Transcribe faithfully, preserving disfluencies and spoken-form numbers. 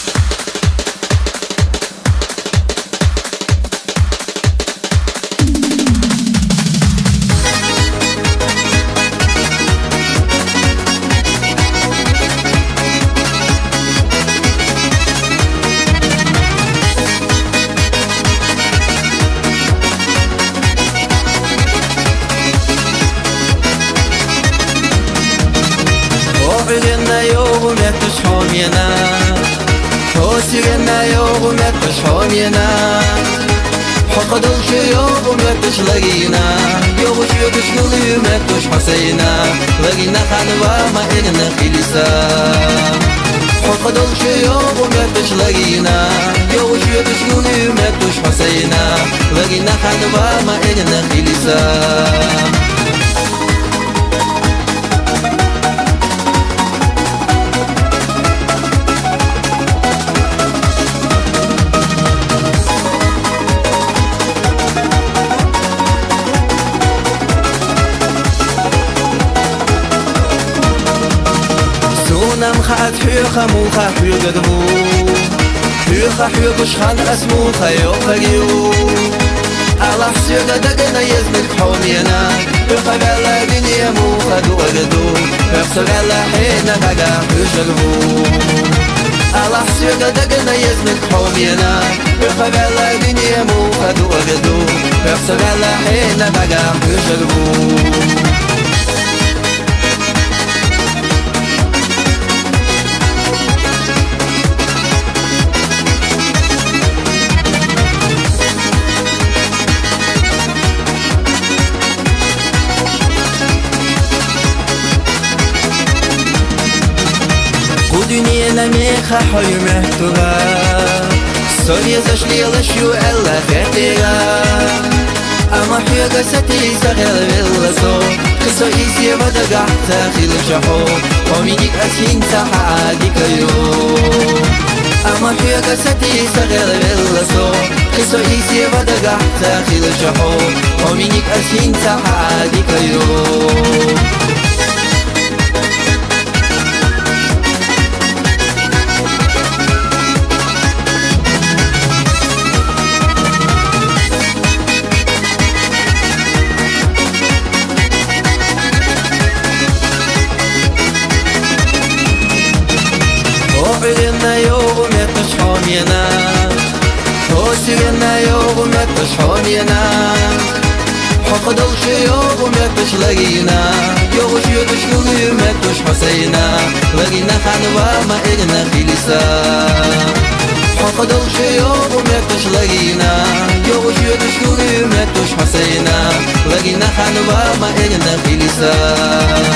بگن نیاغم اتش حامینا توسیگن نیاغم اتش حامینا حق دل شیاغم اتش لگینا یوغش یوغش نلیم اتش حسینا لگینا خانوا ما ایگن خیلیسا حق دل شیاغم اتش لگینا یوغش یوغش نلیم اتش حسینا لگینا خانوا ما ایگن خیلیسا نم خات حيوخة موخة حيوخة دمو حيوخة حيوخة شخان اسمو خيوخة جيو على حسيوخة دقنا يزمك حومينا حيوخة غالا دنيا موخة دو اغدو حيوخة غالا حينا غاقا حيوخة دمو على حسيوخة دقنا يزمك حومينا حيوخة غالا دنيا موخة دو اغدو حيوخة غالا حينا غاقا حيوخة دمو دنيا لميخة حي محتوغا سوريا زشلي لشيو ألا خاتيغا أما حيوغا ستي سغل باللسو قصو إيسي ودقع تاخيل شحو ومينيك أسين ساحا ديكيو أما حيوغا ستي سغل باللسو قصو إيسي ودقع تاخيل شحو ومينيك أسين ساحا ديكيو بگن نیاغم اتش حامینا توسیگن نیاغم اتش حامینا حق دل شیاغم اتش لگینا یوغش یوغش نلیم اتش حسینا لگینا خانوا ما ایگن خیلیسا حق دل شیاغم اتش لگینا یوغش یوغش نلیم اتش حسینا لگینا خانوا ما ایگن خیلیسا